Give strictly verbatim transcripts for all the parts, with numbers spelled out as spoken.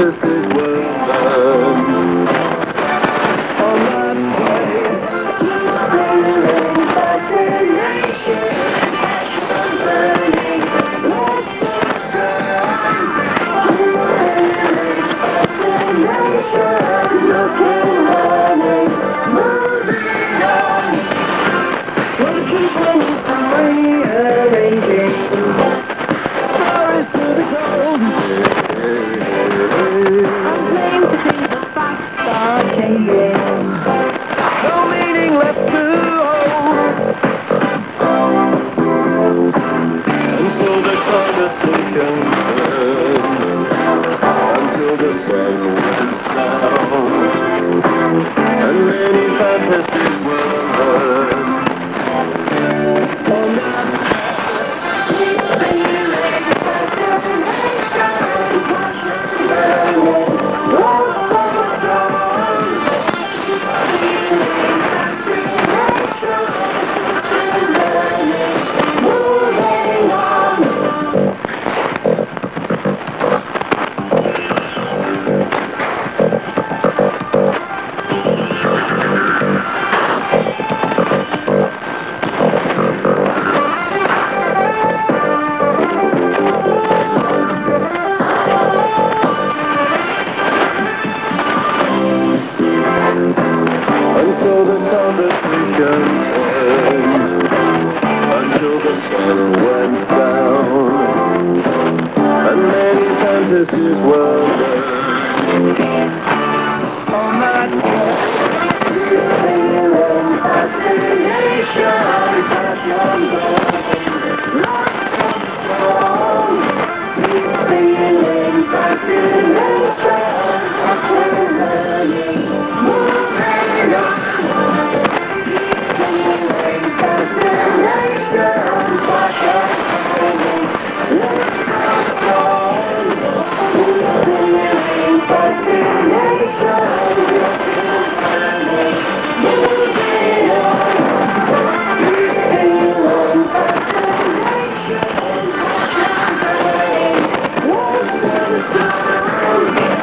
fantasies were burned. On that day, fascination, passion burning, lost fascination, looking, running, moving on. We'll keep running from rearranging stories to the gold. I'm playing to see the facts are changing. No meaning left to hold. And so the conversation turned until the sun went down, and many fantasies were heard. On that sweet feeling, fascination, passion burning, lost for dawn. Feeling fascination, learning, moving on. And so the conversation turned until the sun went down, and many fantasies were burned. On that day, feeling fascination, passion burning, lost control. Feeling fascination, passion burning, moving on. Feeling fascination, passion burning, lost control. Feeling fascination, burning, moving on. Feeling fascination, passion burning, lost control.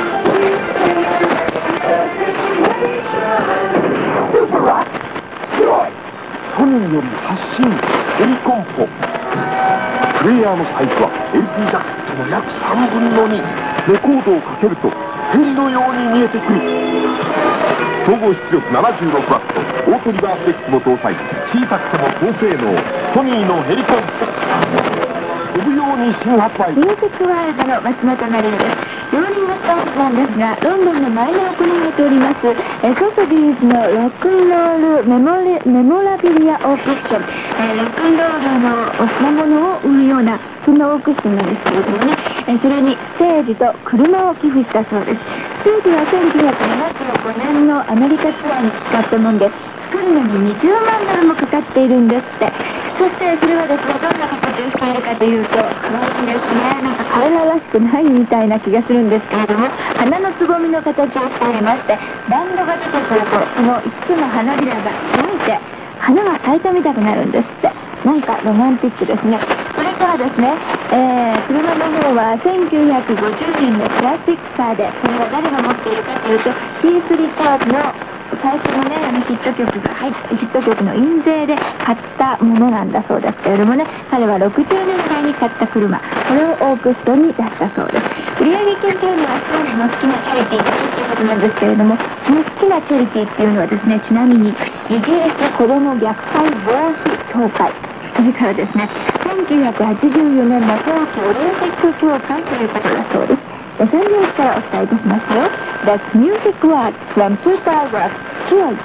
ソニーより発信エリコンポ。プレイヤーのサイズは エルピー ジャケットの約さんぶんのに。レコードをかけるとヘリのように見えてくる。総合出力 ななじゅうろくワット、オートリバースデッキも搭載。小さくても高性能、ソニーのヘリコンポ。飛ぶように新発売。 ミュージックワールドの松本まりなです。ローリングストーンズなんですが、ロンドンの前で行われておりますえソソビーズのロックンロールメモリメモラビリアオークション、えロックンロールの品物を売るようなそんなオークションなんですけれどもね、えそれにステージと車を寄付したそうです。ステージはせんきゅうひゃくななじゅうごねんのアメリカツアーに使ったもんで、作るのににじゅうまんドルもかかっているんですって。そしてそれはですね、どんな形をしているかというと、可愛いですね。なんか彼ららしくないみたいな気がするんですけれども、花のつぼみの形をしておりまして、バンドが出てくるとそのいつつの花びらが開いて花が咲いたみたくなるんですって。なんかロマンティックですね。それからですね、えー、車の方はせんきゅうひゃくごじゅうねんのクラシックカーで、それは誰が持っているかというと、キース・リターズの最初のね、あのヒット曲が入ったヒット曲の印税で買ったものなんだそうですけれどもね、彼はろくじゅうねんだいに買った車、これをオークションに出したそうです。売上金というのは少しの好きなチャリティーだということなんですけれども、その好きなチャリティーっていうのはですね、ちなみにイギリス子ども虐待防止協会、それからですね、せんきゅうひゃくはちじゅうよねんの冬季オリンピック協会ということだそうです。ロサンゼルスからお伝えいたしますよ。That's Music World from Supergrass Choice.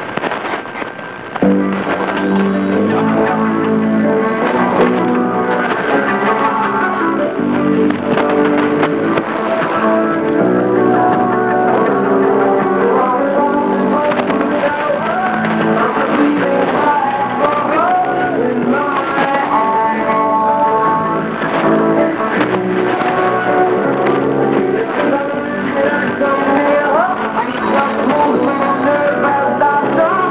Stop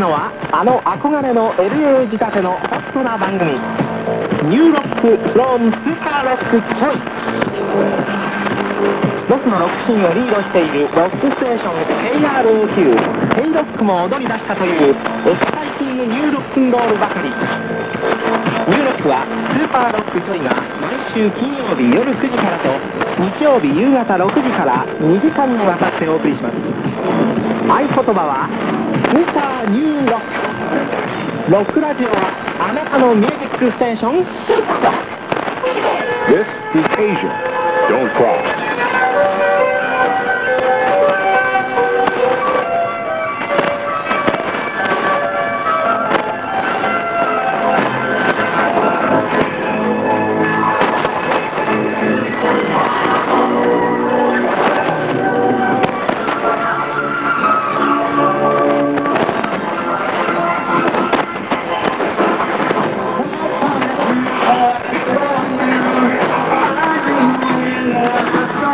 のはあの憧れの エルエー 仕立てのホットな番組ニューロックフロムスーパーロックチョイス。ロスのロックシーンをリードしているロックステーション ケーアールオーキュー ヘイロックも踊り出したというエキサイティングニューロックンロールばかり。ニューロックはスーパーロックチョイが毎週金曜日夜くじからと日曜日夕方ろくじからにじかんにわたってお送りします。合言葉はスーパーニューロック。ロックラジオはあなたのミュージックステーション。 This is Asia. Don't cry. Let's go.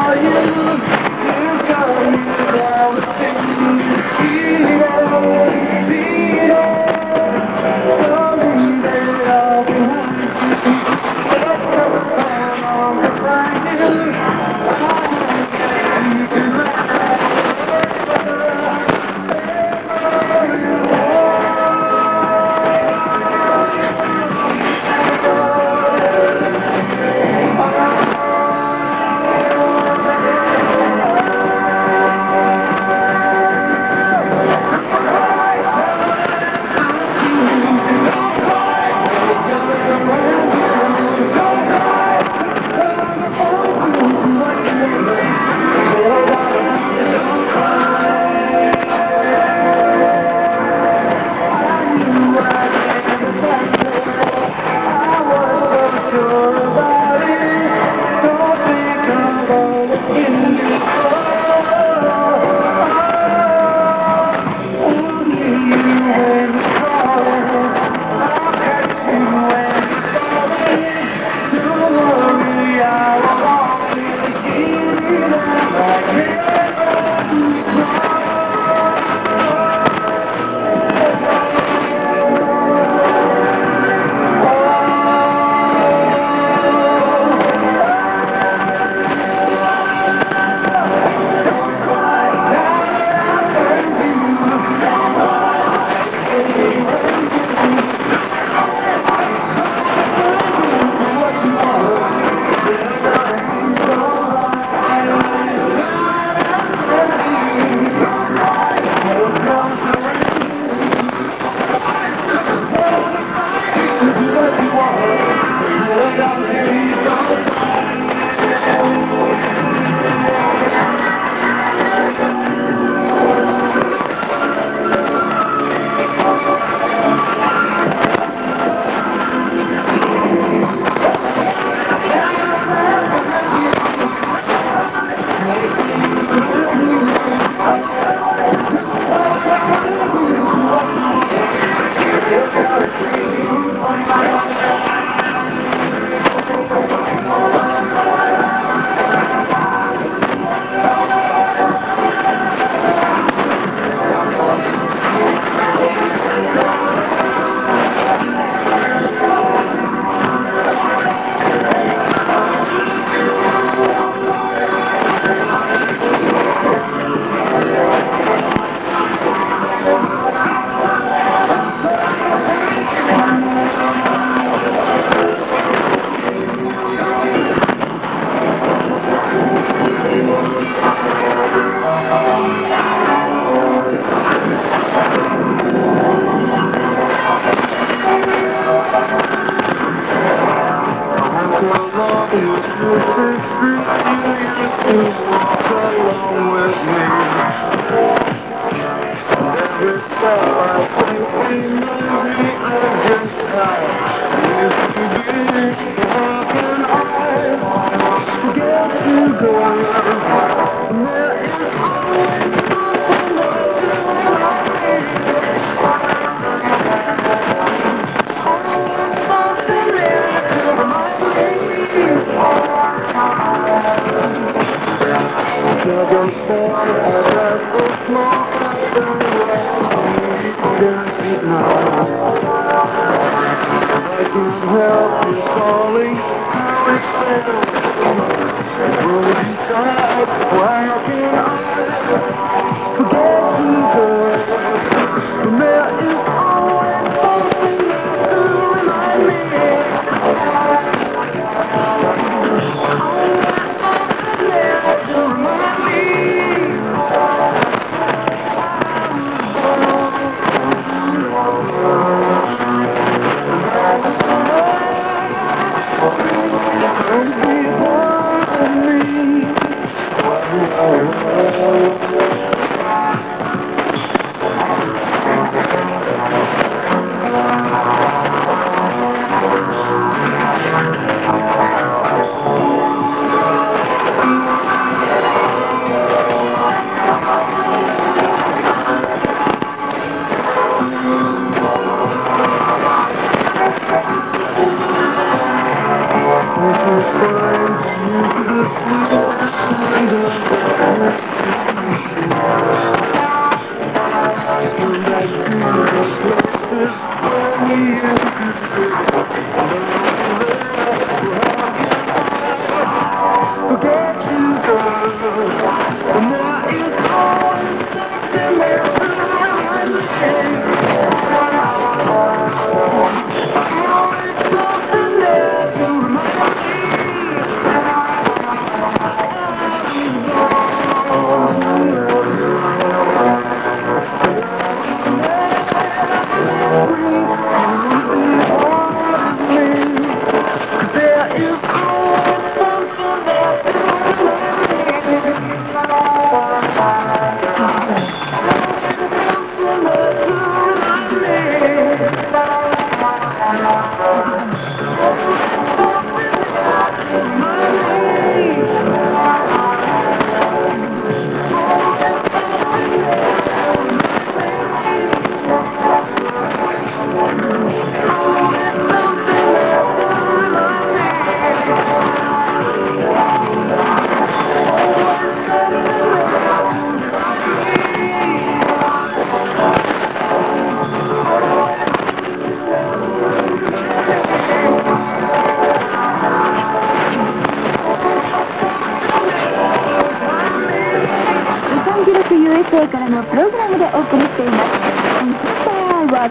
ユーエスエー からのプログラムでお送りしています。Inspire was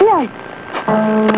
here.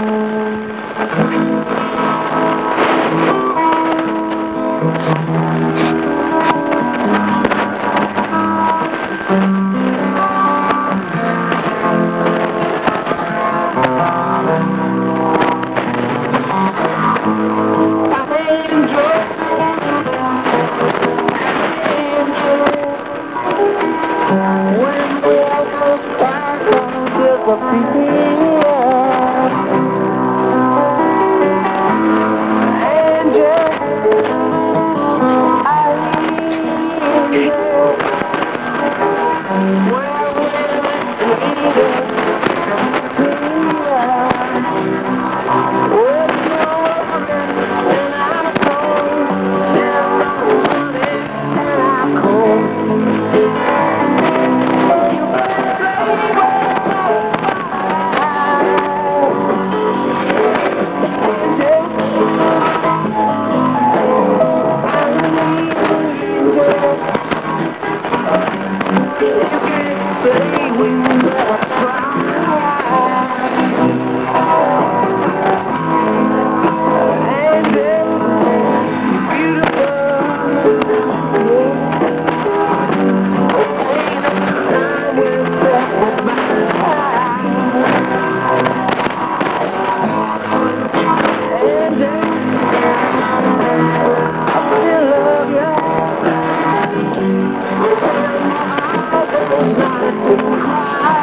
Not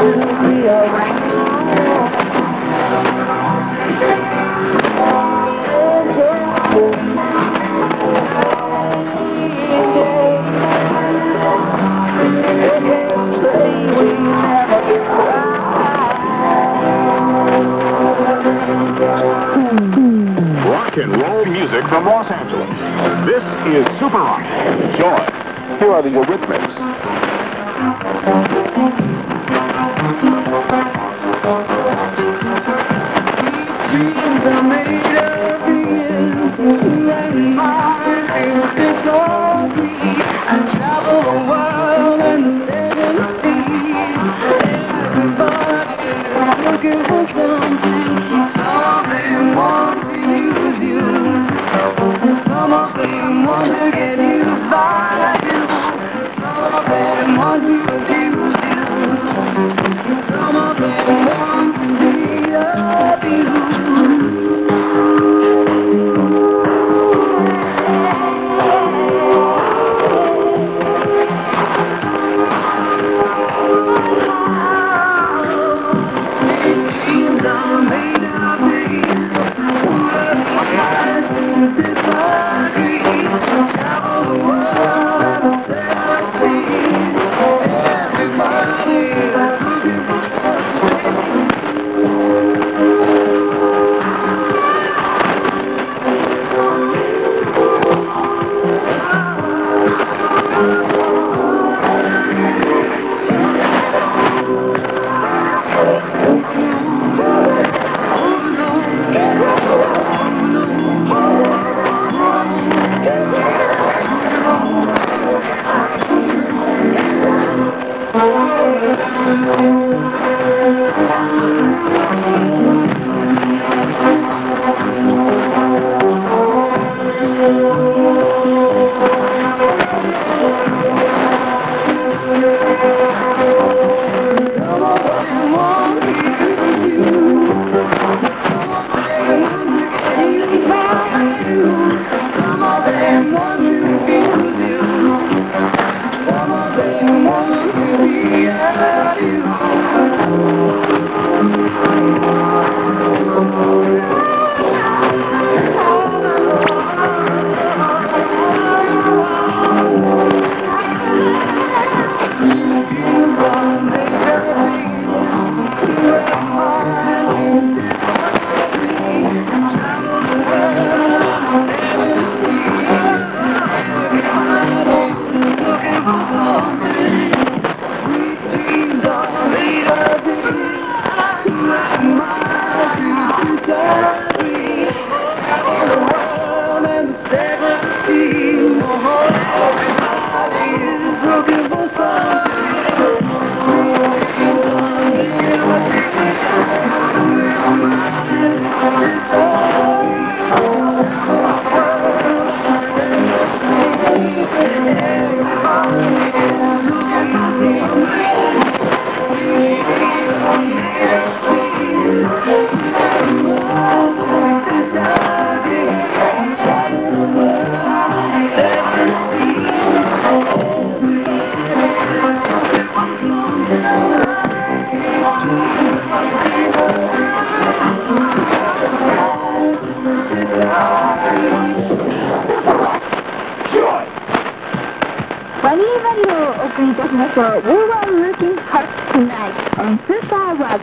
Rock and roll music from Los Angeles. This is Super Rock. Joy. Here are the Eurythmics. Dreams are made of you, and mine is the glory. I travel the world and the seven seas. Everybody's looking for something. Some of them want to use you, and some of them want to get used by you. Some of them want to abuse you, and some of them want to be of you. You are looking hot tonight on Super Rock.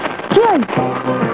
Join.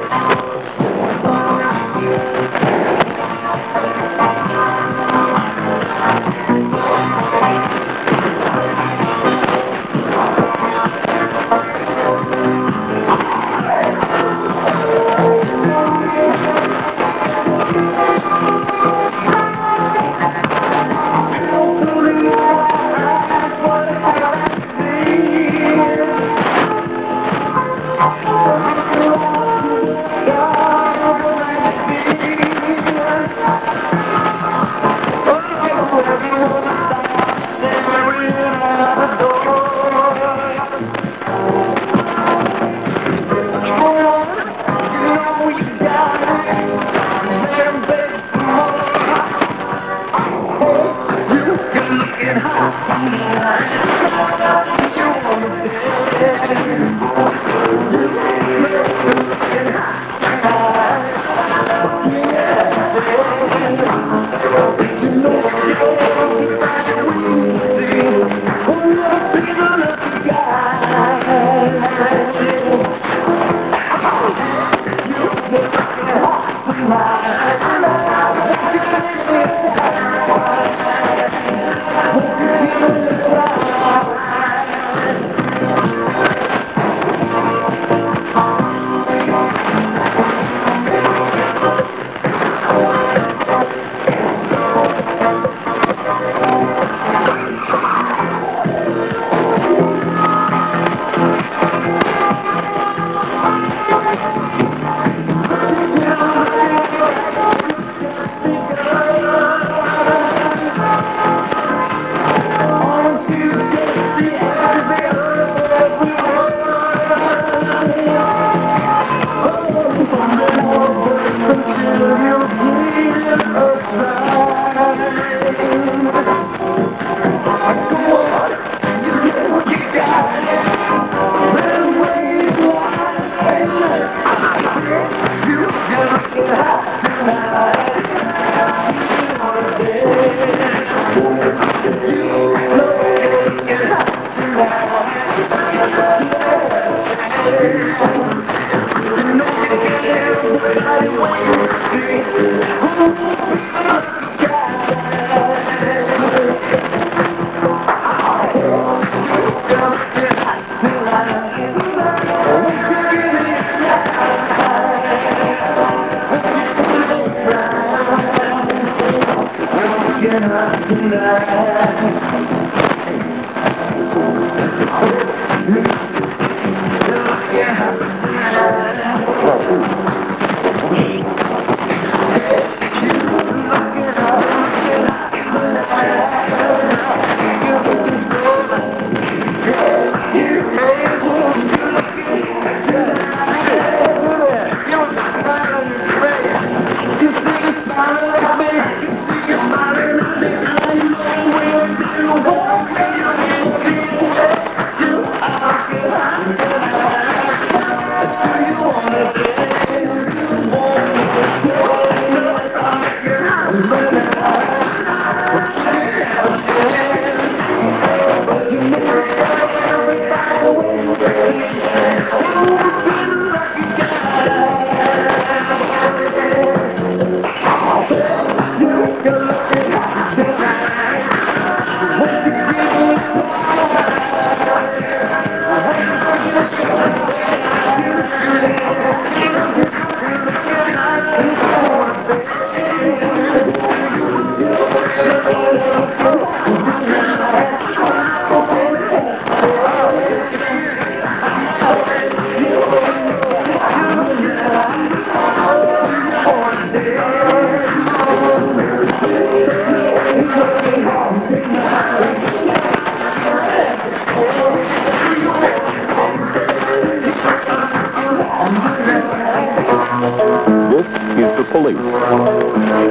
This is the police.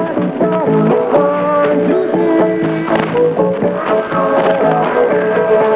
There's a little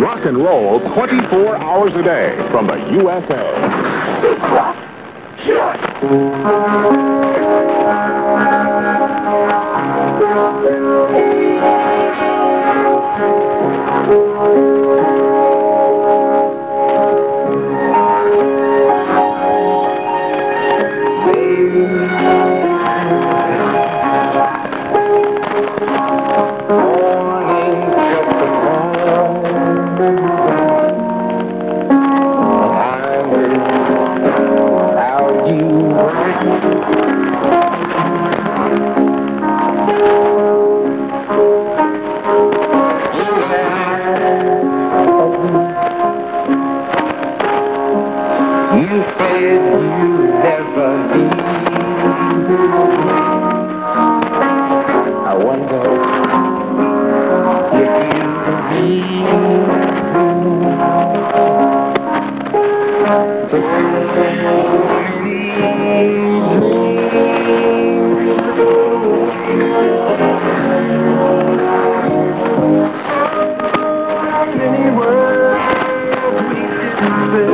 Rock and roll twenty-four hours a day from the U S A. You said you'd never leave. I wonder if you leave. So many words we didn't say.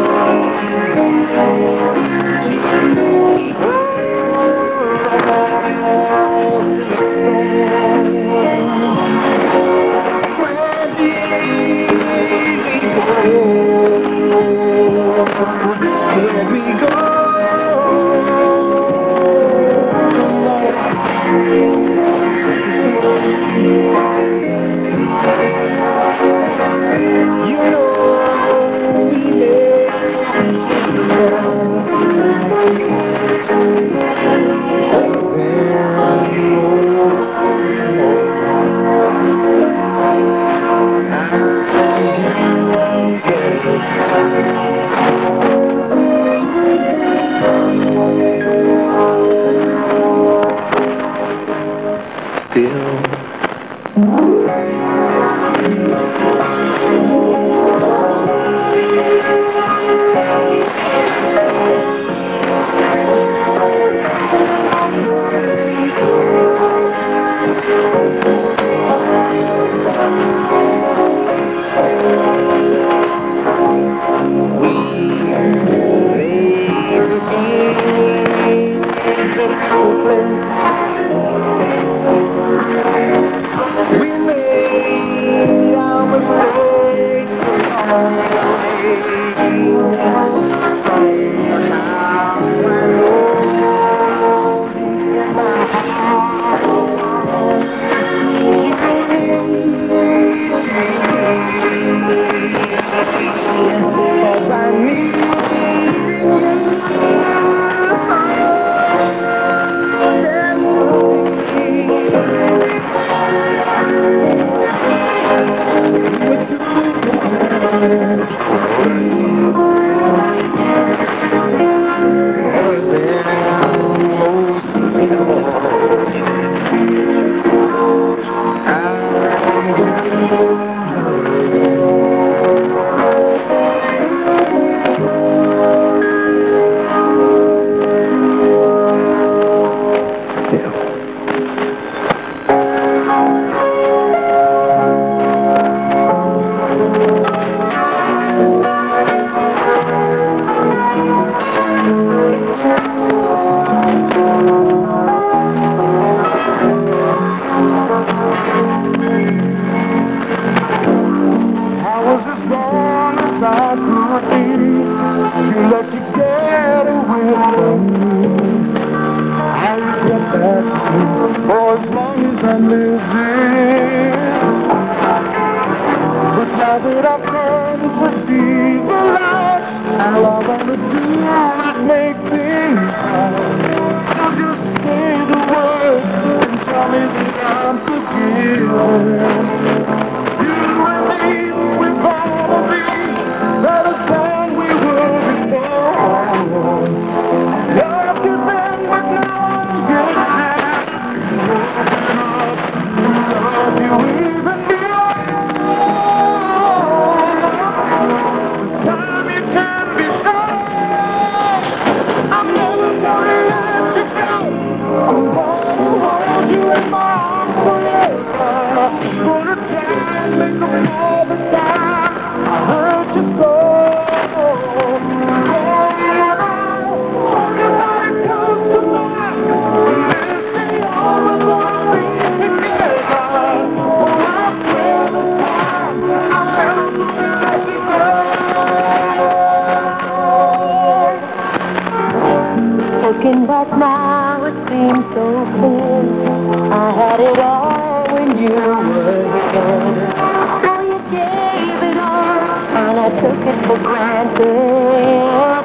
seemed so thin. I had it all when you were here. How you gave it all, and I took it for granted.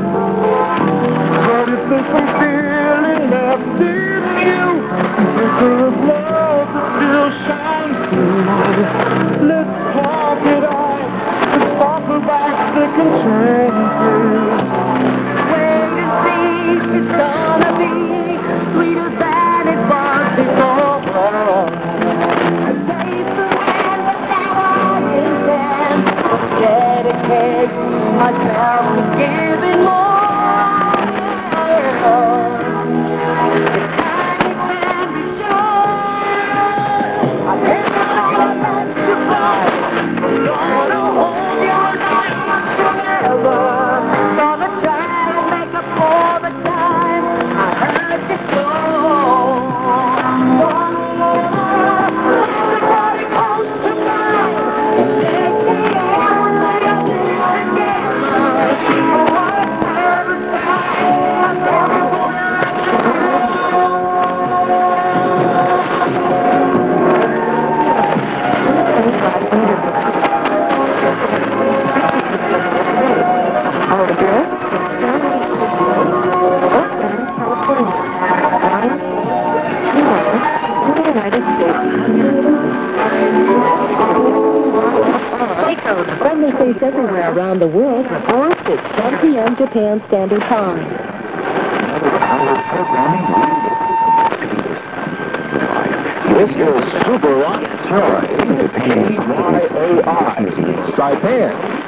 But if there's some feeling left in you, there's love that still shines through. Let's talk it out. Let's talk about second chances. Wait and see, it's gonna be sweeter than it was before. A taste of when the shower is in. Dedicate myself to giving more. It's time you can be sure. I never thought that goodbye. I'm gonna hold your life forever. Gonna try to make up for the time I heard you so. Everybody goes to mind. Take the air when they are together. Whatever time, I never wanna Friendly face everywhere around the world reports at ten p.m. Japan Standard Time. This is Super Rock Terror. K Y A I. Saipan.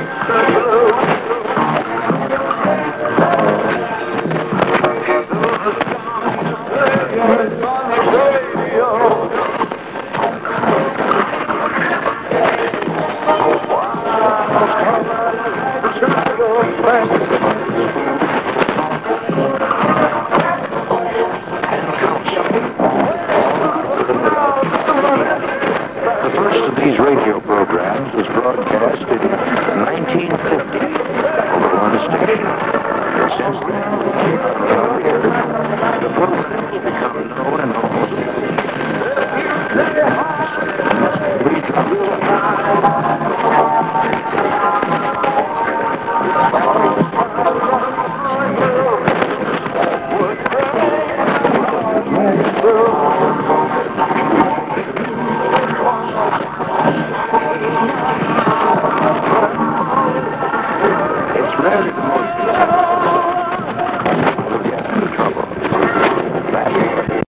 The first of these radio programs was broadcast in nineteen fifty over on the station. Since then, the program has become known and almost